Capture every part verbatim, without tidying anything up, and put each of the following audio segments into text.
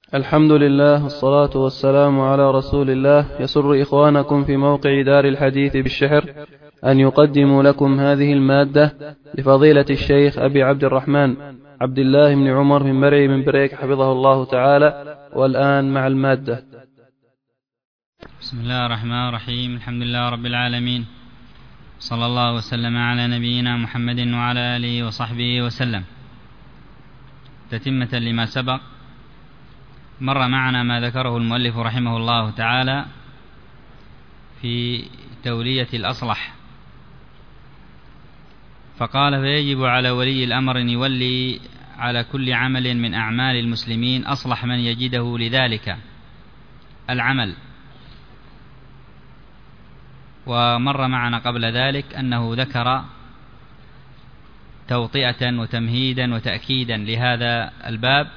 الحمد لله والصلاة والسلام على رسول الله. يسر إخوانكم في موقع دار الحديث بالشحر أن يقدموا لكم هذه المادة لفضيلة الشيخ أبي عبد الرحمن عبد الله بن عمر من مرعي من بريك حفظه الله تعالى. والآن مع المادة. بسم الله الرحمن الرحيم. الحمد لله رب العالمين، صلى الله وسلم على نبينا محمد وعلى آله وصحبه وسلم. تتمة لما سبق، مر معنا ما ذكره المؤلف رحمه الله تعالى في تولية الأصلح، فقال: فيجب على ولي الأمر أن يولي على كل عمل من أعمال المسلمين أصلح من يجده لذلك العمل. ومر معنا قبل ذلك أنه ذكر توطئة وتمهيدا وتأكيدا لهذا الباب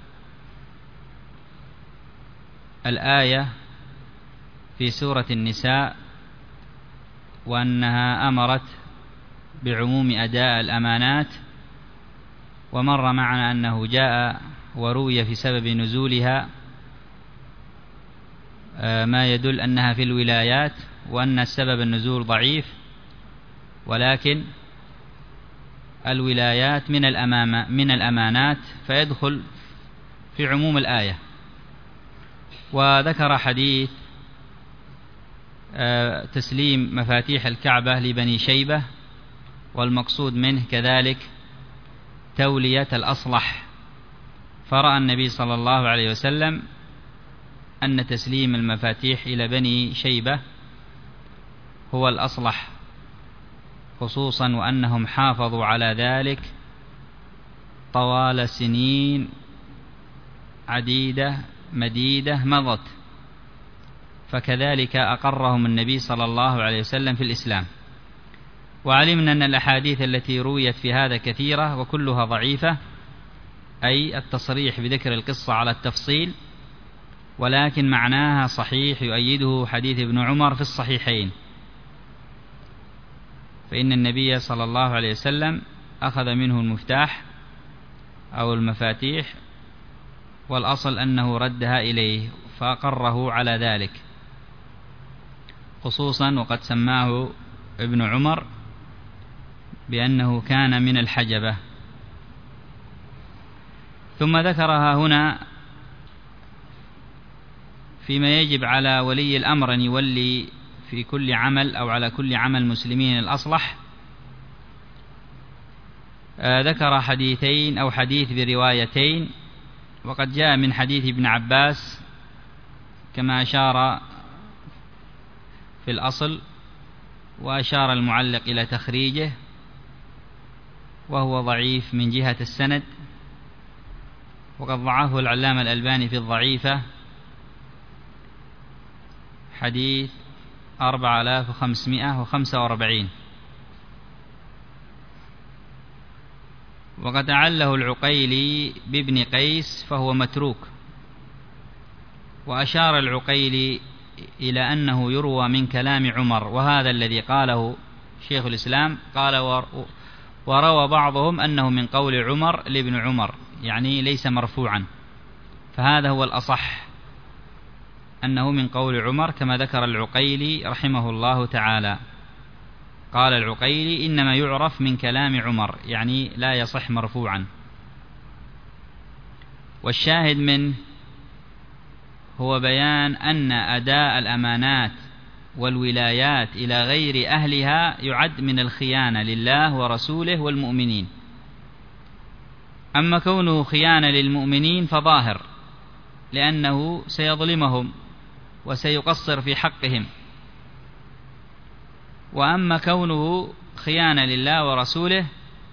الآية في سورة النساء، وأنها أمرت بعموم أداء الأمانات. ومر معنا أنه جاء وروي في سبب نزولها ما يدل أنها في الولايات، وأن السبب النزول ضعيف، ولكن الولايات من الأمام من الأمانات فيدخل في عموم الآية. وذكر حديث تسليم مفاتيح الكعبة لبني شيبة، والمقصود منه كذلك تولية الأصلح. فرأى النبي صلى الله عليه وسلم أن تسليم المفاتيح إلى بني شيبة هو الأصلح، خصوصا وأنهم حافظوا على ذلك طوال سنين عديدة مديدة مضت، فكذلك أقرهم النبي صلى الله عليه وسلم في الإسلام. وعلمنا أن الأحاديث التي رويت في هذا كثيرة وكلها ضعيفة، أي التصريح بذكر القصة على التفصيل، ولكن معناها صحيح يؤيده حديث ابن عمر في الصحيحين، فإن النبي صلى الله عليه وسلم أخذ منه المفتاح أو المفاتيح، والأصل أنه ردها إليه فأقره على ذلك، خصوصا وقد سماه ابن عمر بأنه كان من الحجبة. ثم ذكرها هنا فيما يجب على ولي الأمر أن يولي في كل عمل أو على كل عمل مسلمين الأصلح. آه ذكر حديثين أو حديث بروايتين، وقد جاء من حديث ابن عباس كما أشار في الأصل، وأشار المعلق إلى تخريجه، وهو ضعيف من جهة السند، وقد ضعفه العلامة الألباني في الضعيفة، حديث أربعة آلاف وخمسمائة وخمسة وأربعين. وقد أعله العقيلي بابن قيس فهو متروك، وأشار العقيلي إلى أنه يروى من كلام عمر، وهذا الذي قاله شيخ الإسلام. قال: وروى بعضهم أنه من قول عمر لابن عمر، يعني ليس مرفوعا، فهذا هو الأصح، أنه من قول عمر كما ذكر العقيلي رحمه الله تعالى. قال العقيلي: إنما يعرف من كلام عمر، يعني لا يصح مرفوعا. والشاهد منه هو بيان أن أداء الأمانات والولايات إلى غير أهلها يعد من الخيانة لله ورسوله والمؤمنين. أما كونه خيانة للمؤمنين فظاهر، لأنه سيظلمهم وسيقصر في حقهم. وأما كونه خيانة لله ورسوله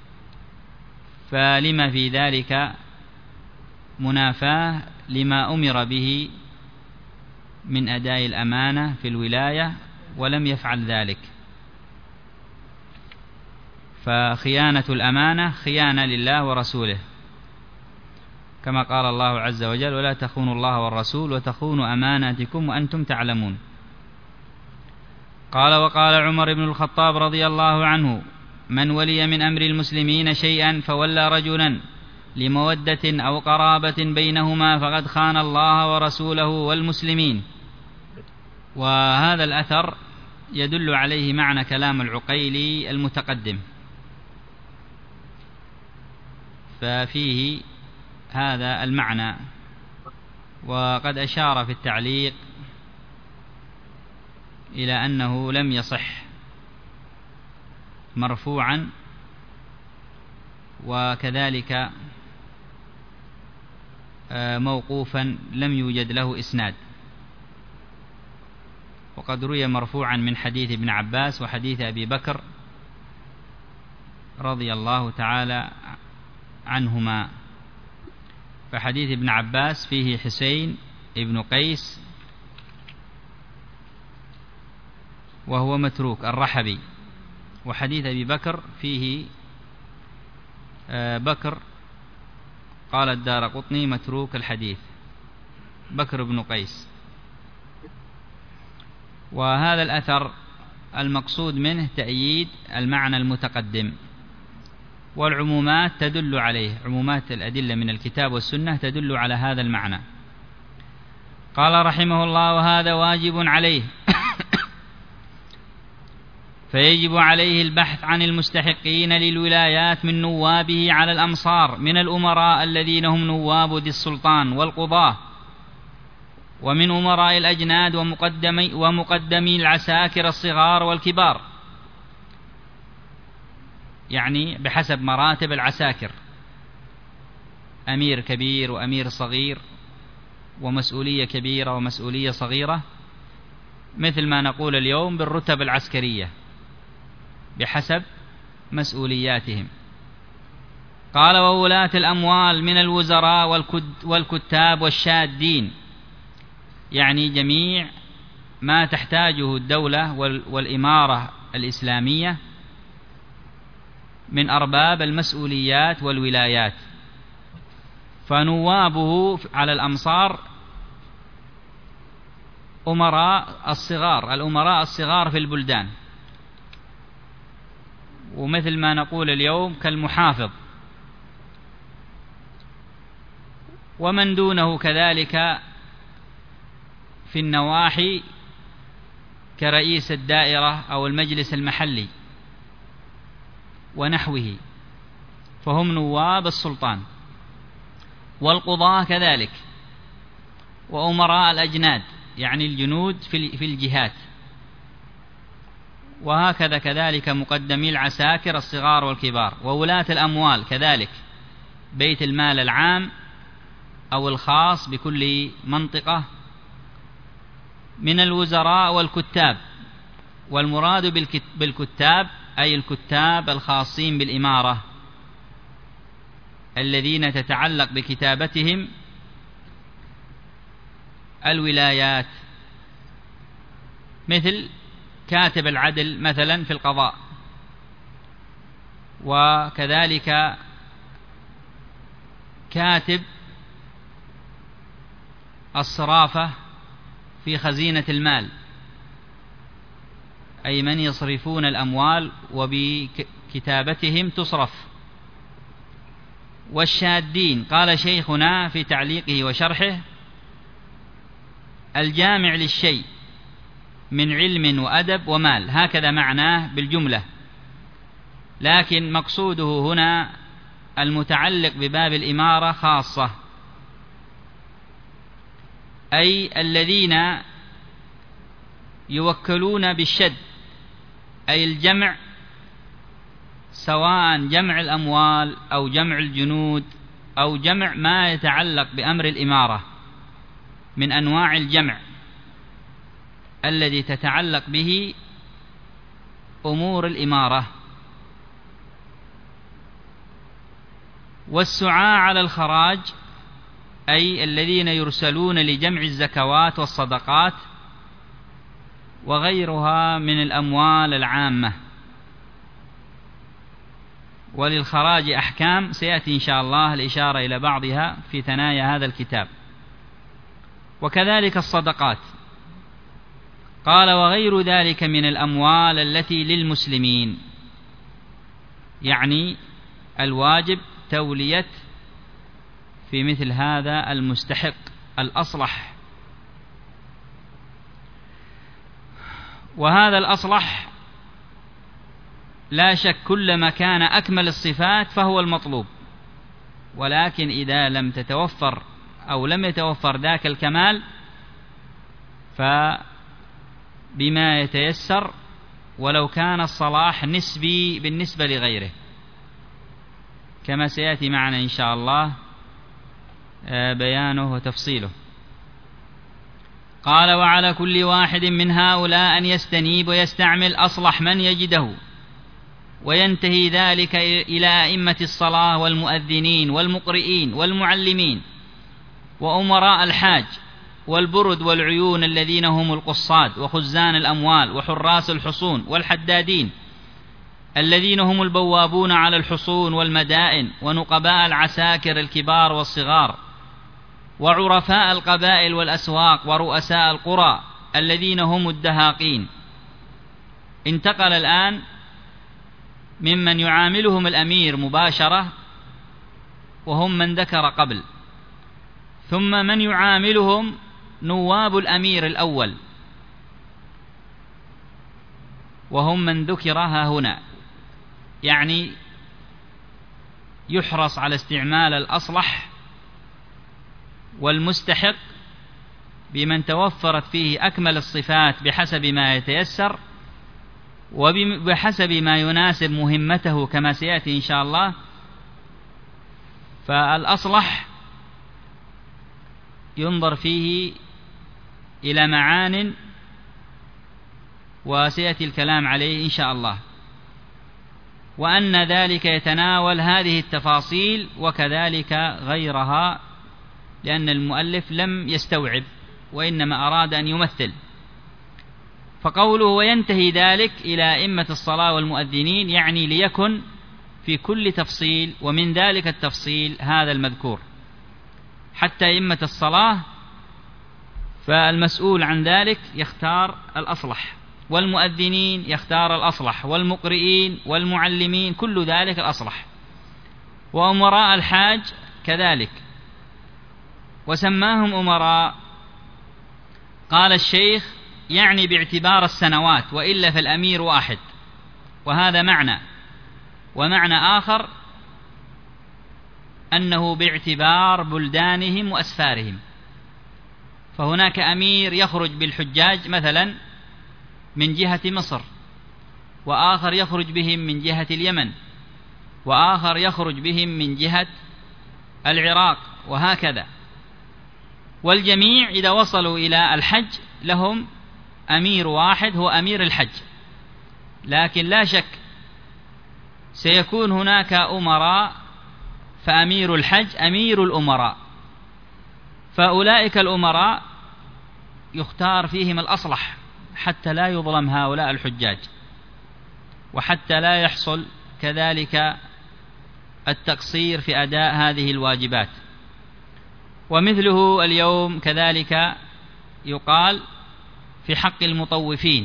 فلما في ذلك منافاة لما أمر به من أداء الأمانة في الولاية، ولم يفعل ذلك. فخيانة الأمانة خيانة لله ورسوله، كما قال الله عز وجل: ولا تخونوا الله والرسول وتخونوا أماناتكم وأنتم تعلمون. قال: وقال عمر بن الخطاب رضي الله عنه: من ولي من أمر المسلمين شيئا فولى رجلا لمودة أو قرابة بينهما فقد خان الله ورسوله والمسلمين. وهذا الأثر يدل عليه معنى كلام العقيلي المتقدم، ففيه هذا المعنى. وقد أشار في التعليق إلى أنه لم يصح مرفوعا، وكذلك موقوفا لم يوجد له إسناد. وقد روي مرفوعا من حديث ابن عباس وحديث أبي بكر رضي الله تعالى عنهما. فحديث ابن عباس فيه حسين ابن قيس وهو متروك الرحبي، وحديث أبي بكر فيه بكر قال الدارقطني متروك الحديث بكر بن قيس. وهذا الأثر المقصود منه تأييد المعنى المتقدم، والعمومات تدل عليه، عمومات الأدلة من الكتاب والسنة تدل على هذا المعنى. قال رحمه الله: وهذا واجب عليه فيجب عليه البحث عن المستحقين للولايات من نوابه على الأمصار من الأمراء الذين هم نواب ذي السلطان والقضاة، ومن أمراء الأجناد ومقدمي, ومقدمي العساكر الصغار والكبار، يعني بحسب مراتب العساكر، أمير كبير وأمير صغير ومسؤولية كبيرة ومسؤولية صغيرة، مثل ما نقول اليوم بالرتب العسكرية بحسب مسؤولياتهم. قال: وولاة الأموال من الوزراء والكتاب والشادين، يعني جميع ما تحتاجه الدولة والإمارة الإسلامية من أرباب المسؤوليات والولايات. فنوابه على الأمصار أمراء الصغار، الأمراء الصغار في البلدان، ومثل ما نقول اليوم كالمحافظ، ومن دونه كذلك في النواحي كرئيس الدائرة أو المجلس المحلي ونحوه، فهم نواب السلطان. والقضاة كذلك، وأمراء الأجناد يعني الجنود في الجهات، وهكذا كذلك مقدمي العساكر الصغار والكبار. وولاة الأموال كذلك، بيت المال العام أو الخاص بكل منطقة، من الوزراء والكتاب. والمراد بالكتاب أي الكتاب الخاصين بالإمارة الذين تتعلق بكتابتهم الولايات، مثل كاتب العدل مثلا في القضاء، وكذلك كاتب الصرافة في خزينة المال، أي من يصرفون الأموال وبكتابتهم تصرف. والشادين قال شيخنا في تعليقه وشرحه: الجامع للشيء من علم وأدب ومال، هكذا معناه بالجملة، لكن مقصوده هنا المتعلق بباب الإمارة خاصة، أي الذين يوكلون بالشد، أي الجمع، سواء جمع الأموال أو جمع الجنود أو جمع ما يتعلق بأمر الإمارة من أنواع الجمع الذي تتعلق به أمور الإمارة. والسعاة على الخراج، أي الذين يرسلون لجمع الزكوات والصدقات وغيرها من الأموال العامة. وللخراج أحكام سيأتي إن شاء الله الإشارة إلى بعضها في ثنايا هذا الكتاب. وكذلك الصدقات. قال: وغير ذلك من الأموال التي للمسلمين، يعني الواجب تولية في مثل هذا المستحق الأصلح. وهذا الأصلح لا شك كلما كان أكمل الصفات فهو المطلوب، ولكن إذا لم تتوفر أو لم يتوفر ذاك الكمال فبما يتيسر، ولو كان الصلاح نسبي بالنسبة لغيره، كما سيأتي معنا إن شاء الله بيانه وتفصيله. قال: وعلى كل واحد من هؤلاء أن يستنيب ويستعمل أصلح من يجده، وينتهي ذلك إلى أئمة الصلاة والمؤذنين والمقرئين والمعلمين وأمراء الحاج والبرد والعيون الذين هم القصاد وخزان الأموال وحراس الحصون والحدادين الذين هم البوابون على الحصون والمدائن ونقباء العساكر الكبار والصغار وعرفاء القبائل والأسواق ورؤساء القرى الذين هم الدهاقين. انتقل الآن ممن يعاملهم الأمير مباشرة وهم من ذكر قبل، ثم من يعاملهم نواب الأمير الأول وهم من ذكرها هنا، يعني يحرص على استعمال الأصلح والمستحق بمن توفرت فيه أكمل الصفات بحسب ما يتيسر وبحسب ما يناسب مهمته كما سيأتي إن شاء الله. فالأصلح ينظر فيه إلى معان وسيأتي الكلام عليه إن شاء الله، وأن ذلك يتناول هذه التفاصيل وكذلك غيرها، لأن المؤلف لم يستوعب وإنما أراد أن يمثل. فقوله وينتهي ذلك إلى أئمة الصلاة والمؤذنين يعني ليكن في كل تفصيل، ومن ذلك التفصيل هذا المذكور، حتى أئمة الصلاة فالمسؤول عن ذلك يختار الأصلح، والمؤذنين يختار الأصلح، والمقرئين والمعلمين كل ذلك الأصلح، وأمراء الحاج كذلك. وسماهم أمراء، قال الشيخ يعني باعتبار السنوات، وإلا فالأمير واحد، وهذا معنى. ومعنى آخر أنه باعتبار بلدانهم وأسفارهم، فهناك أمير يخرج بالحجاج مثلا من جهة مصر، وآخر يخرج بهم من جهة اليمن، وآخر يخرج بهم من جهة العراق، وهكذا. والجميع إذا وصلوا إلى الحج لهم أمير واحد هو أمير الحج، لكن لا شك سيكون هناك أمراء، فأمير الحج أمير الأمراء، فأولئك الأمراء يختار فيهم الأصلح حتى لا يظلم هؤلاء الحجاج، وحتى لا يحصل كذلك التقصير في أداء هذه الواجبات. ومثله اليوم كذلك يقال في حق المطوفين.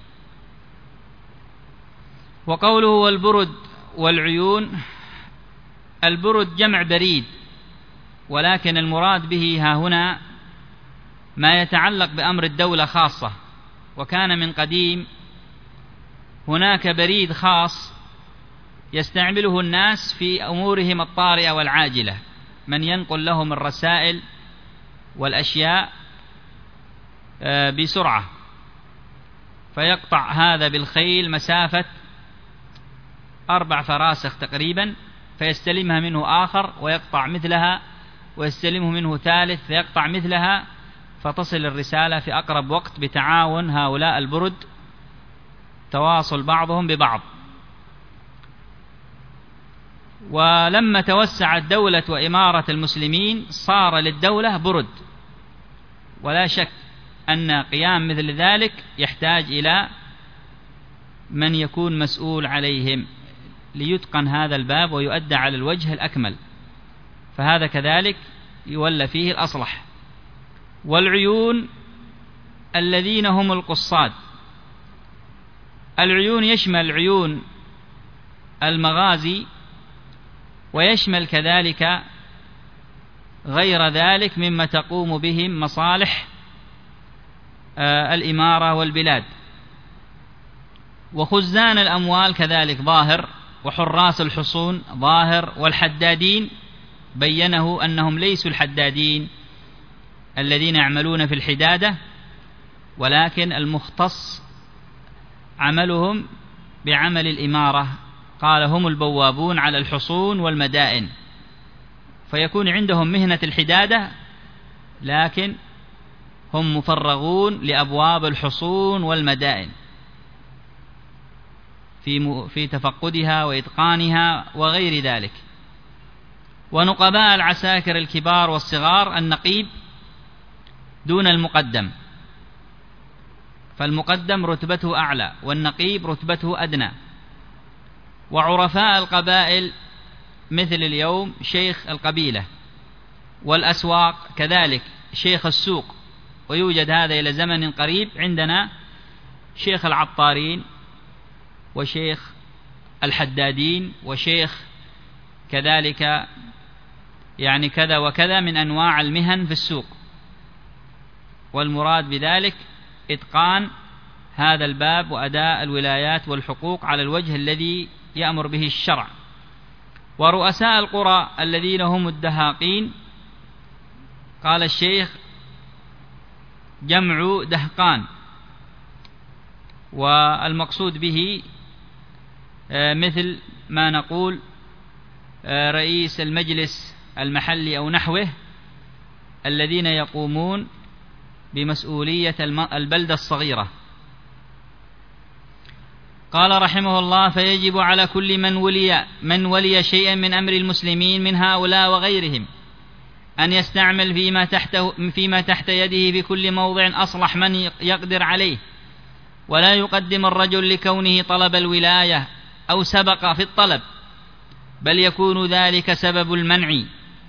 وقوله والبرد والعيون، البرد جمع بريد، ولكن المراد به ها هنا ما يتعلق بأمر الدولة خاصة. وكان من قديم هناك بريد خاص يستعمله الناس في أمورهم الطارئة والعاجلة، من ينقل لهم الرسائل والأشياء بسرعة، فيقطع هذا بالخيل مسافة أربع فراسخ تقريبا، فيستلمها منه آخر ويقطع مثلها، ويستلمه منه ثالث فيقطع مثلها، فتصل الرسالة في أقرب وقت بتعاون هؤلاء البرد، تواصل بعضهم ببعض. ولما توسعت دولة وإمارة المسلمين صار للدولة برد، ولا شك أن قيام مثل ذلك يحتاج إلى من يكون مسؤول عليهم ليتقن هذا الباب ويؤدى على الوجه الأكمل، فهذا كذلك يولى فيه الأصلح. والعيون الذين هم القصاد، العيون يشمل عيون المغازي، ويشمل كذلك غير ذلك مما تقوم بهم مصالح الإمارة والبلاد. وخزان الأموال كذلك ظاهر، وحراس الحصون ظاهر، والحدادين بينه أنهم ليسوا الحدادين الذين يعملون في الحدادة، ولكن المختص عملهم بعمل الإمارة، قال هم البوابون على الحصون والمدائن، فيكون عندهم مهنة الحدادة لكن هم مفرغون لأبواب الحصون والمدائن في في تفقدها وإتقانها وغير ذلك. ونقباء العساكر الكبار والصغار النقيب دون المقدم، فالمقدم رتبته أعلى والنقيب رتبته أدنى. وعرفاء القبائل مثل اليوم شيخ القبيلة، والأسواق كذلك شيخ السوق، ويوجد هذا إلى زمن قريب عندنا شيخ العطارين وشيخ الحدادين وشيخ كذلك يعني كذا وكذا من أنواع المهن في السوق، والمراد بذلك إتقان هذا الباب وأداء الولايات والحقوق على الوجه الذي يأمر به الشرع. ورؤساء القرى الذين هم الدهاقين، قال الشيخ جمع دهقان، والمقصود به مثل ما نقول رئيس المجلس المحلي أو نحوه، الذين يقومون بمسؤولية البلدة الصغيرة. قال رحمه الله: فيجب على كل من ولي من ولي شيئا من أمر المسلمين من هؤلاء وغيرهم أن يستعمل فيما تحته فيما تحت يده في كل موضع أصلح من يقدر عليه، ولا يقدم الرجل لكونه طلب الولاية أو سبق في الطلب، بل يكون ذلك سبب المنع،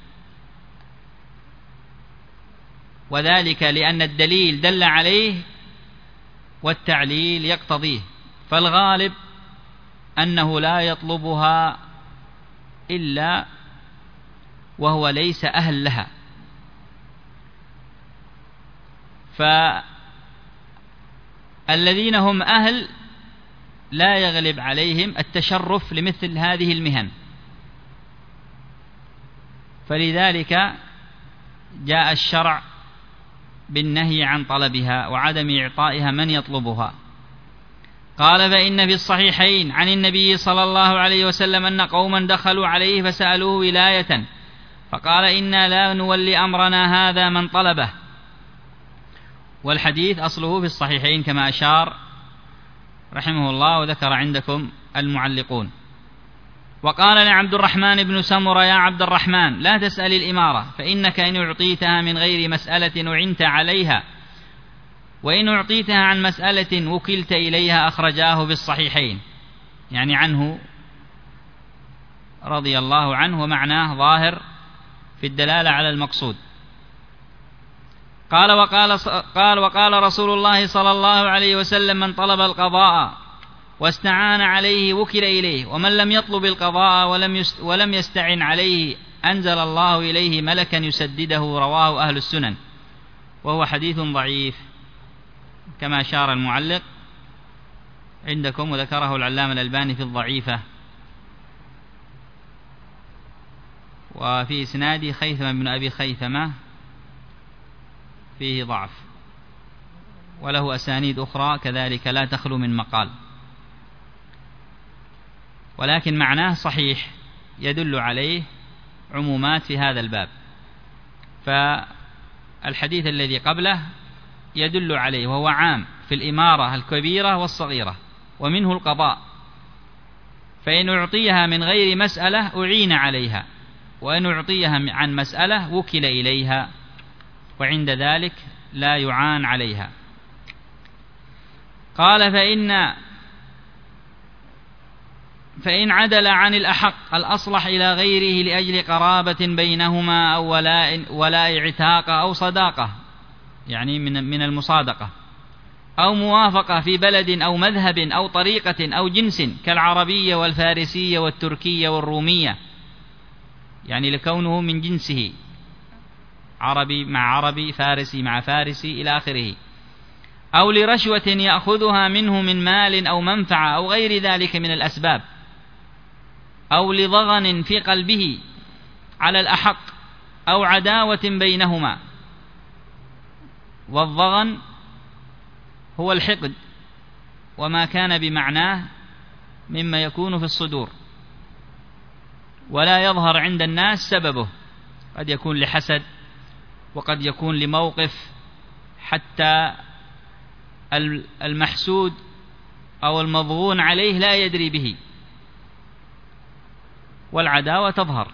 وذلك لأن الدليل دل عليه والتعليل يقتضيه، فالغالب أنه لا يطلبها إلا وهو ليس أهل لها. فالذين هم أهل لا يغلب عليهم التشرف لمثل هذه المهن، فلذلك جاء الشرع بالنهي عن طلبها وعدم إعطائها من يطلبها. قال: فإن في الصحيحين عن النبي صلى الله عليه وسلم أن قوما دخلوا عليه فسألوه ولاية فقال: إنا لا نولي أمرنا هذا من طلبه. والحديث أصله في الصحيحين كما أشار رحمه الله، وذكر عندكم المعلقون. وقال لعبد الرحمن بن سمرة: يا عبد الرحمن، لا تسأل الإمارة، فإنك إن أعطيتها من غير مسألة أعنت عليها، وإن أعطيتها عن مسألة وكلت إليها. أخرجاه في الصحيحين، يعني عنه رضي الله عنه، ومعناه ظاهر في الدلالة على المقصود. قال وقال, قال وقال رسول الله صلى الله عليه وسلم: من طلب القضاء واستعان عليه وكل إليه، ومن لم يطلب القضاء ولم, ولم يستعن عليه أنزل الله إليه ملكا يسدده. رواه أهل السنن، وهو حديث ضعيف كما أشار المعلق عندكم، وذكره العلامة الألباني في الضعيفة. وفي إسناده خيثمة بن أبي خيثمة فيه ضعف، وله أسانيد أخرى كذلك لا تخلو من مقال، ولكن معناه صحيح يدل عليه عمومات في هذا الباب. فالحديث الذي قبله يدل عليه، وهو عام في الإمارة الكبيرة والصغيرة، ومنه القضاء. فإن أعطيها من غير مسألة أعين عليها، وإن أعطيها عن مسألة وكل إليها، وعند ذلك لا يعان عليها. قال: فإن فإن عدل عن الأحق الأصلح إلى غيره لأجل قرابة بينهما أو ولاء, ولاء عتاق أو صداقة، يعني من من المصادقة، أو موافقة في بلد أو مذهب أو طريقة أو جنس كالعربية والفارسية والتركية والرومية، يعني لكونه من جنسه عربي مع عربي، فارسي مع فارسي إلى آخره، أو لرشوة يأخذها منه من مال أو منفعة أو غير ذلك من الأسباب، أو لضغن في قلبه على الأحق أو عداوة بينهما. والضغن هو الحقد وما كان بمعناه مما يكون في الصدور ولا يظهر عند الناس سببه، قد يكون لحسد وقد يكون لموقف حتى المحسود أو المضغون عليه لا يدري به، والعداوة تظهر.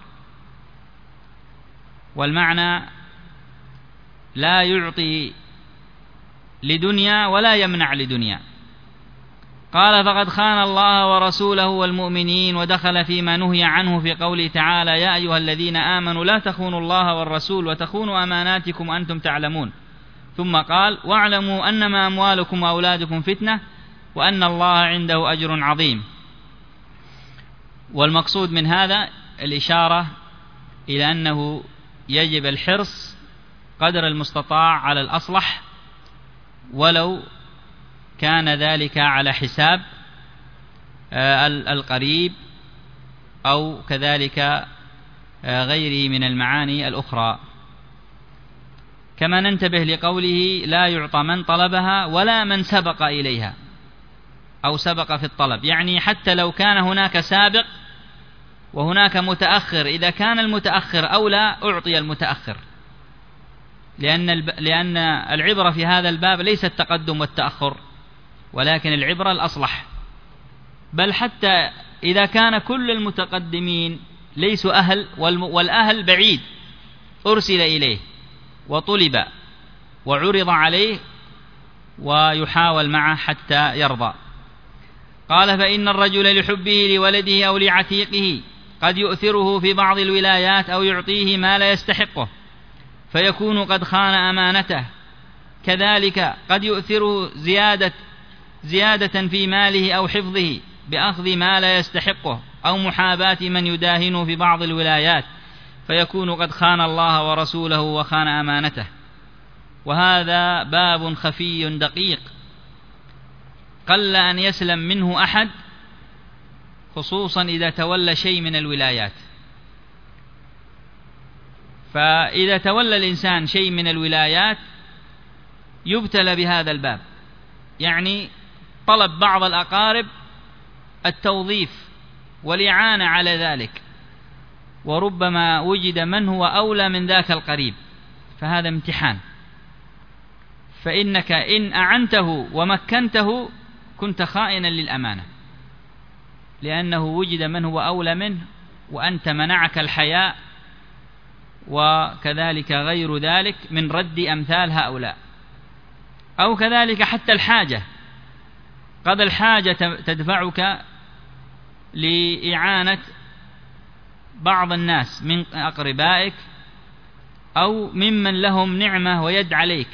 والمعنى لا يعطي لدنيا ولا يمنع لدنيا. قال فقد خان الله ورسوله والمؤمنين، ودخل فيما نهي عنه في قوله تعالى يا أيها الذين آمنوا لا تخونوا الله والرسول وتخونوا أماناتكم وأنتم تعلمون. ثم قال واعلموا أنما أموالكم وأولادكم فتنة وأن الله عنده أجر عظيم. والمقصود من هذا الإشارة إلى أنه يجب الحرص قدر المستطاع على الأصلح، ولو كان ذلك على حساب القريب أو كذلك غيره من المعاني الأخرى. كما ننتبه لقوله لا يعطى من طلبها ولا من سبق إليها أو سبق في الطلب، يعني حتى لو كان هناك سابق وهناك متأخر، إذا كان المتأخر أولى أعطي المتأخر، لأن لأن العبرة في هذا الباب ليس التقدم والتأخر، ولكن العبرة الأصلح. بل حتى إذا كان كل المتقدمين ليسوا أهل والأهل بعيد أرسل إليه وطلب وعرض عليه ويحاول معه حتى يرضى. قال فإن الرجل لحبه لولده أو لعتيقه قد يؤثره في بعض الولايات أو يعطيه ما لا يستحقه فيكون قد خان أمانته، كذلك قد يؤثره زيادة زيادة في ماله أو حفظه بأخذ ما لا يستحقه أو محاباة من يداهنه في بعض الولايات فيكون قد خان الله ورسوله وخان أمانته. وهذا باب خفي دقيق قل أن يسلم منه أحد، خصوصا إذا تولى شيء من الولايات. فإذا تولى الإنسان شيء من الولايات يبتلى بهذا الباب، يعني طلب بعض الأقارب التوظيف والإعانة على ذلك، وربما وجد من هو أولى من ذاك القريب، فهذا امتحان. فإنك إن أعنته ومكنته كنت خائنا للأمانة، لأنه وجد من هو أولى منه وأنت منعك الحياء، وكذلك غير ذلك من رد أمثال هؤلاء. أو كذلك حتى الحاجة، قد الحاجة تدفعك لإعانة بعض الناس من أقربائك أو ممن لهم نعمة ويد عليك،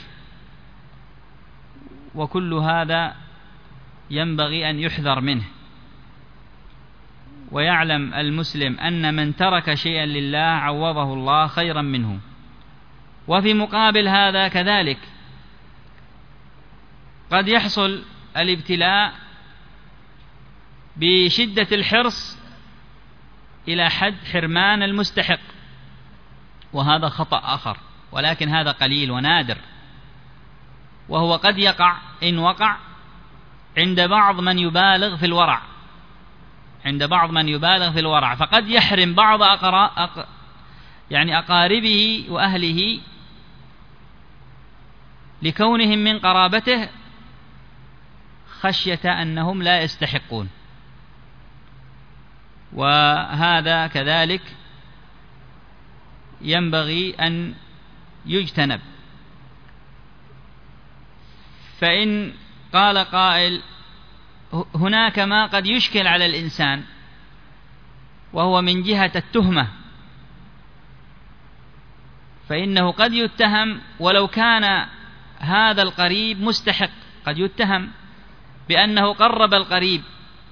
وكل هذا ينبغي أن يحذر منه. ويعلم المسلم أن من ترك شيئا لله عوضه الله خيرا منه. وفي مقابل هذا كذلك قد يحصل الابتلاء بشدة الحرص إلى حد حرمان المستحق، وهذا خطأ آخر، ولكن هذا قليل ونادر، وهو قد يقع إن وقع عند بعض من يبالغ في الورع عند بعض من يبالغ في الورع فقد يحرم بعض أقرا يعني أقاربه وأهله لكونهم من قرابته خشية أنهم لا يستحقون. وهذا كذلك ينبغي أن يجتنب. فإن قال قائل هناك ما قد يشكل على الإنسان وهو من جهة التهمة، فإنه قد يتهم ولو كان هذا القريب مستحق، قد يتهم بأنه قرب القريب.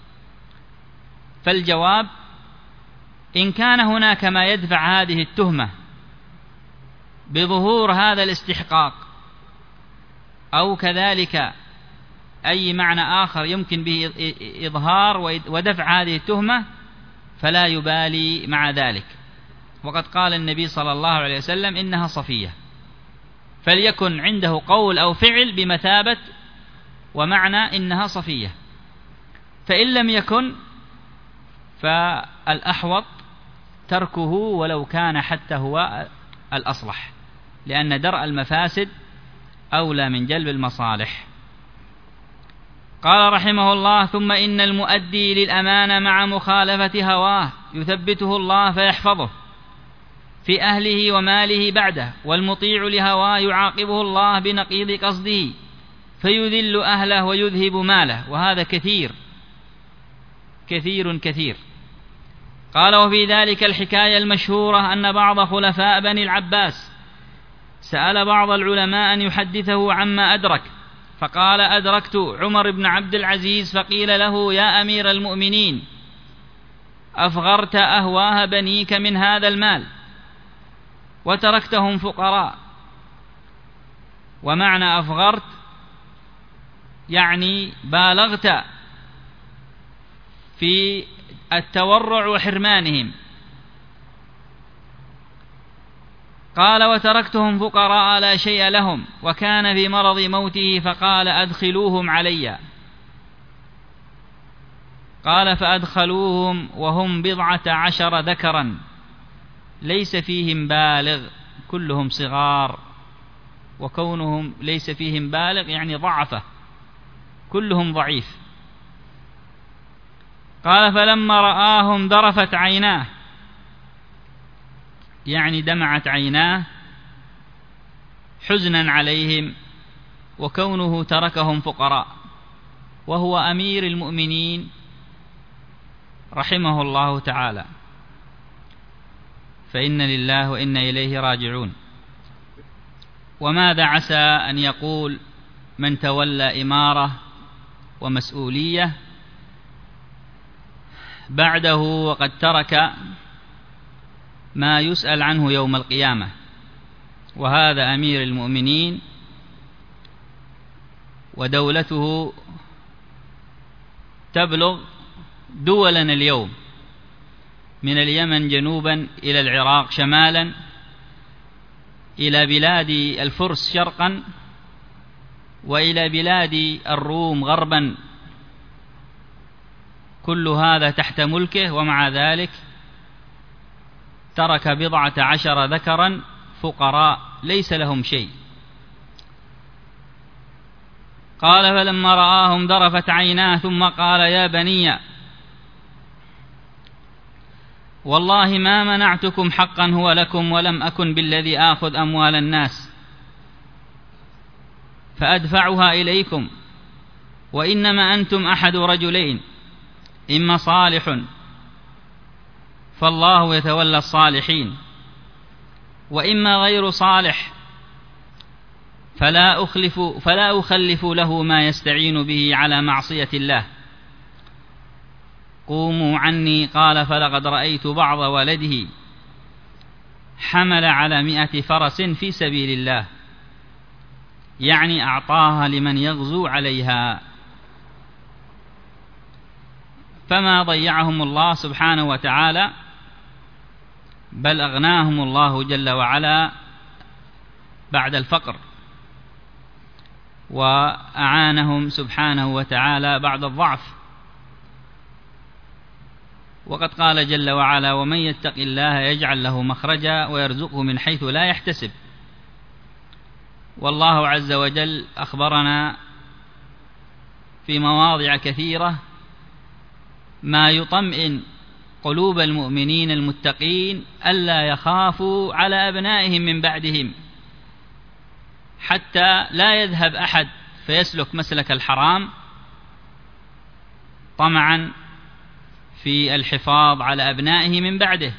فالجواب إن كان هناك ما يدفع هذه التهمة بظهور هذا الاستحقاق أو كذلك أي معنى آخر يمكن به إظهار ودفع هذه التهمة فلا يبالي مع ذلك. وقد قال النبي صلى الله عليه وسلم إنها صفية، فليكن عنده قول أو فعل بمثابة ومعنى إنها صفية. فإن لم يكن فالأحوط تركه ولو كان حتى هو الأصلح، لأن درء المفاسد أولى من جلب المصالح. قال رحمه الله: ثم إن المؤدي للأمانة مع مخالفة هواه يثبته الله فيحفظه في أهله وماله بعده، والمطيع لهواه يعاقبه الله بنقيض قصده فيذل أهله ويذهب ماله، وهذا كثير كثير كثير. قال: وفي ذلك الحكاية المشهورة أن بعض خلفاء بني العباس سأل بعض العلماء أن يحدثه عما أدرك، فقال: أدركت عمر بن عبد العزيز فقيل له: يا أمير المؤمنين، أفغرت أهواه بنيك من هذا المال وتركتهم فقراء. ومعنى أفغرت يعني بالغت في التورع وحرمانهم. قال: وتركتهم فقراء لا شيء لهم، وكان في مرض موته فقال: أدخلوهم علي. قال: فأدخلوهم وهم بضعة عشر ذكرا ليس فيهم بالغ، كلهم صغار، وكونهم ليس فيهم بالغ يعني ضعفة، كلهم ضعيف. قال: فلما رآهم ذرفت عيناه، يعني دمعت عيناه حزنا عليهم، وكونه تركهم فقراء وهو أمير المؤمنين رحمه الله تعالى، فإن لله وإنا إليه راجعون. وماذا عسى أن يقول من تولى إمارة ومسؤولية بعده وقد ترك ما يسأل عنه يوم القيامة، وهذا أمير المؤمنين ودولته تبلغ دولنا اليوم، من اليمن جنوبا إلى العراق شمالا، إلى بلاد الفرس شرقا، وإلى بلاد الروم غربا، كل هذا تحت ملكه، ومع ذلك ترك بضعة عشر ذكرا فقراء ليس لهم شيء. قال: فلما رآهم ذرفت عيناه ثم قال: يا بني، والله ما منعتكم حقا هو لكم، ولم أكن بالذي آخذ أموال الناس فأدفعها إليكم، وإنما أنتم أحد رجلين، إما صالح فالله يتولى الصالحين، وإما غير صالح فلا أخلف, فلا أخلف له ما يستعين به على معصية الله، قوموا عني. قال: فلقد رأيت بعض ولده حمل على مئة فرس في سبيل الله، يعني أعطاها لمن يغزو عليها، فما ضيعهم الله سبحانه وتعالى، بل أغناهم الله جل وعلا بعد الفقر، وأعانهم سبحانه وتعالى بعد الضعف. وقد قال جل وعلا: ومن يتق الله يجعل له مخرجا ويرزقه من حيث لا يحتسب. والله عز وجل أخبرنا في مواضع كثيرة ما يطمئن قلوب المؤمنين المتقين ألا يخافوا على أبنائهم من بعدهم، حتى لا يذهب أحد فيسلك مسلك الحرام طمعا في الحفاظ على أبنائه من بعده،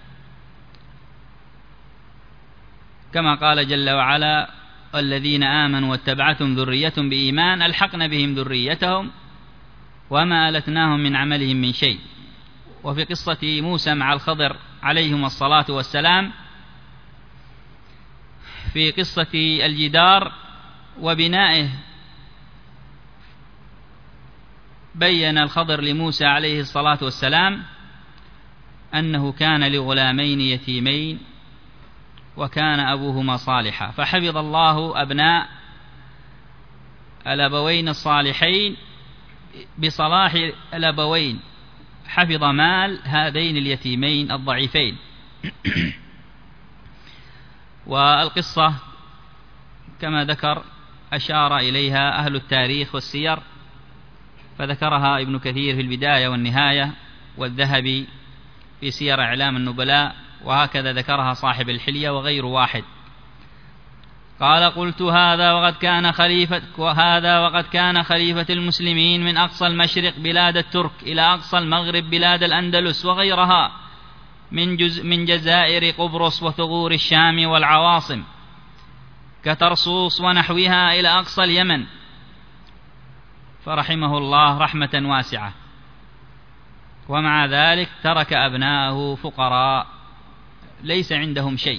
كما قال جل وعلا: والذين آمنوا واتبعتهم ذريتهم بإيمان ألحقنا بهم ذريتهم وما ألتناهم من عملهم من شيء. وفي قصة موسى مع الخضر عليهم الصلاة والسلام في قصة الجدار وبنائه بين الخضر لموسى عليه الصلاة والسلام أنه كان لغلامين يتيمين وكان أبوهما صالحا، فحفظ الله أبناء الأبوين الصالحين بصلاح الأبوين، حفظ مال هذين اليتيمين الضعيفين. والقصة كما ذكر أشار إليها أهل التاريخ والسير، فذكرها ابن كثير في البداية والنهاية، والذهبي في سير إعلام النبلاء، وهكذا ذكرها صاحب الحلية وغير واحد. قال: قلت هذا وقد كان خليفة وهذا وقد كان خليفة المسلمين من أقصى المشرق بلاد الترك إلى أقصى المغرب بلاد الأندلس وغيرها من جزء من جزائر قبرص وثغور الشام والعواصم كترسوس ونحوها إلى أقصى اليمن، فرحمه الله رحمة واسعة، ومع ذلك ترك أبناءه فقراء ليس عندهم شيء.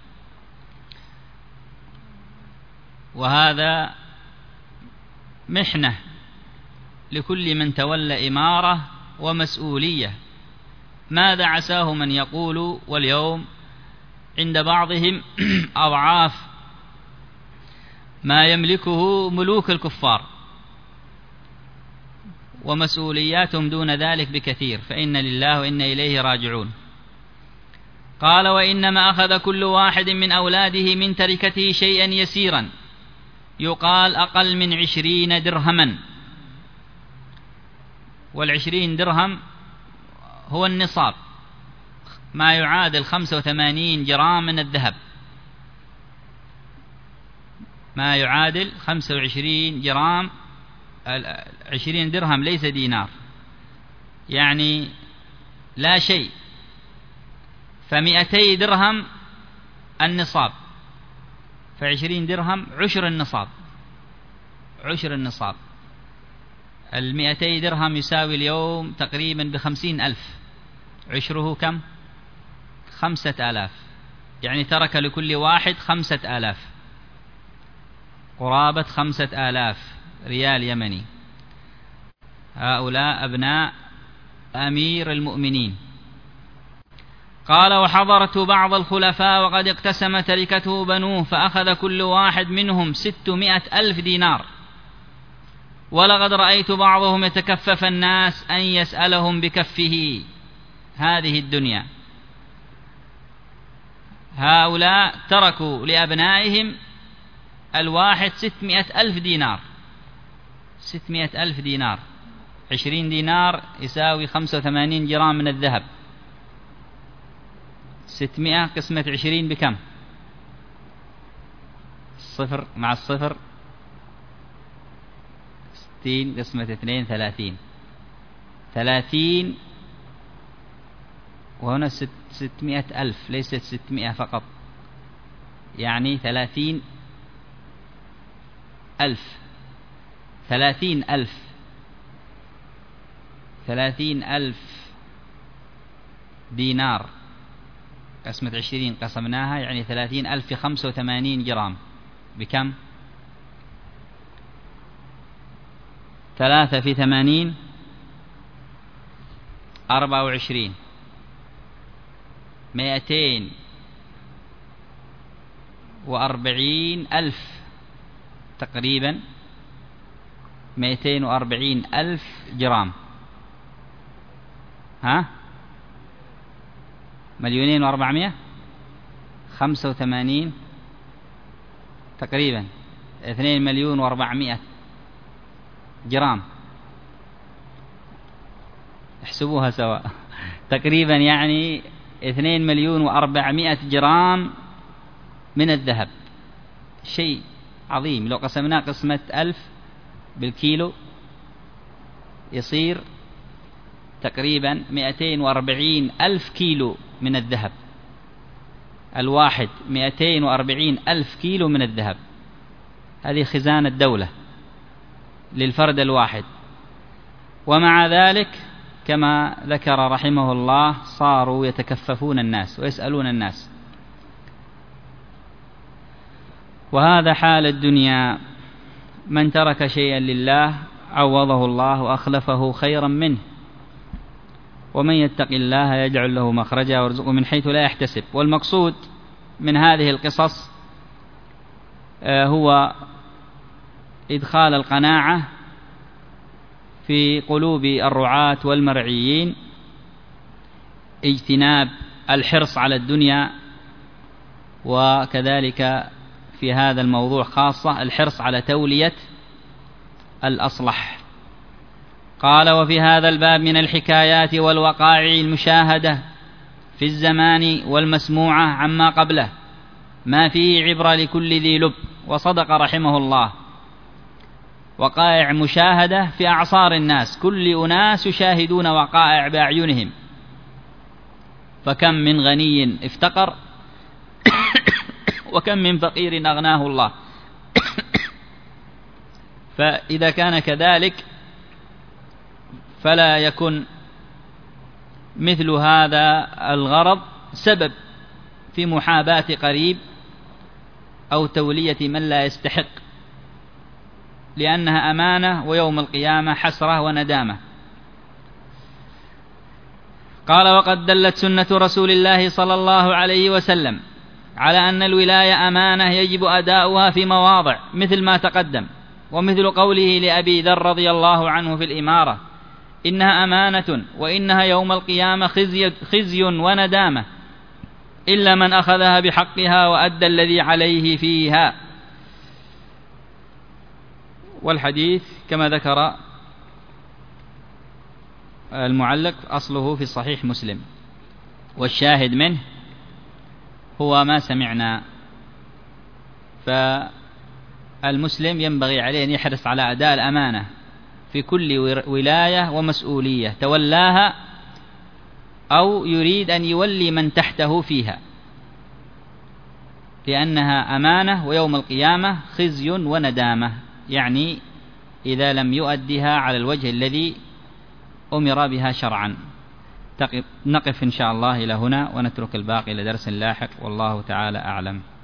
وهذا محنة لكل من تولى إمارة ومسؤولية. ماذا عساه من يقول واليوم عند بعضهم أضعاف ما يملكه ملوك الكفار ومسؤولياتهم دون ذلك بكثير، فإن لله وإنا إليه راجعون. قال: وإنما أخذ كل واحد من أولاده من تركته شيئا يسيرا يقال أقل من عشرين درهما، والعشرين درهم هو النصاب، ما يعادل خمسة وثمانين جرام من الذهب، ما يعادل خمسة وعشرين جرام. عشرين درهم ليس دينار، يعني لا شيء. فمئتي درهم النصاب، فعشرين درهم عشر النصاب، عشر النصاب. المئتي درهم يساوي اليوم تقريبا بخمسين ألف، عشره كم؟ خمسة آلاف، يعني ترك لكل واحد خمسة آلاف، قرابة خمسة آلاف ريال يمني. هؤلاء أبناء أمير المؤمنين. قال: وحضرت بعض الخلفاء وقد اقتسم تركته بنوه فأخذ كل واحد منهم ستمائة ألف دينار، ولقد رأيت بعضهم يتكفف الناس أن يسألهم بكفه هذه الدنيا. هؤلاء تركوا لأبنائهم الواحد ستمائة ألف دينار، ستمائة ألف دينار، عشرين دينار يساوي خمسة وثمانين جرام من الذهب، ستمائة قسمة عشرين بكم؟ الصفر مع الصفر ستين قسمة اثنين ثلاثين، ثلاثين، وهنا ست ستمائة ألف، ليست ستمائة فقط، يعني ثلاثين ألف، ثلاثين ألف، ثلاثين ألف دينار قسمة عشرين قسمناها يعني ثلاثين ألف في خمسة وثمانين جرام بكم؟ ثلاثة في ثمانين أربعة وعشرين، مائتين وأربعين ألف تقريبا، مائتين وأربعين ألف جرام. ها؟ مليونين وأربعمائة، خمسة وثمانين تقريبا اثنين مليون وأربعمائة جرام، احسبوها سواء تقريبا يعني اثنين مليون وأربعمائة جرام من الذهب، شيء عظيم. لو قسمناه قسمة ألف بالكيلو يصير تقريبا مئتين وأربعين ألف كيلو من الذهب، الواحد مئتين وأربعين ألف كيلو من الذهب. هذه خزانة الدولة للفرد الواحد. ومع ذلك كما ذكر رحمه الله صاروا يتكففون الناس ويسألون الناس. وهذا حال الدنيا، من ترك شيئا لله عوضه الله وأخلفه خيرا منه، ومن يتق الله يجعل له مخرجا ويرزقه من حيث لا يحتسب. والمقصود من هذه القصص هو إدخال القناعة في قلوب الرعاة والمرعيين، اجتناب الحرص على الدنيا، وكذلك في هذا الموضوع خاصة الحرص على تولية الأصلح. قال: وفي هذا الباب من الحكايات والوقائع المشاهدة في الزمان والمسموعة عما قبله ما فيه عبرة لكل ذي لب. وصدق رحمه الله، وقائع مشاهدة في أعصار الناس، كل أناس يشاهدون وقائع بأعينهم، فكم من غني افتقر وكم من فقير أغناه الله. فإذا كان كذلك فلا يكن مثل هذا الغرض سبب في محاباة قريب أو تولية من لا يستحق، لأنها أمانة ويوم القيامة حسرة وندامة. قال: وقد دلت سنة رسول الله صلى الله عليه وسلم على أن الولاية أمانة يجب أداؤها في مواضع مثل ما تقدم، ومثل قوله لأبي ذر رضي الله عنه في الإمارة: إنها أمانة وإنها يوم القيامة خزي, خزي وندامة إلا من أخذها بحقها وأدى الذي عليه فيها. والحديث كما ذكر المعلق أصله في صحيح مسلم، والشاهد منه هو ما سمعنا. فالمسلم ينبغي عليه أن يحرص على أداء الأمانة في كل ولاية ومسؤولية تولاها أو يريد أن يولي من تحته فيها، لأنها أمانة ويوم القيامة خزي وندامة، يعني إذا لم يؤدها على الوجه الذي أمر بها شرعا. نقف إن شاء الله إلى هنا ونترك الباقي إلى درس لاحق، والله تعالى أعلم.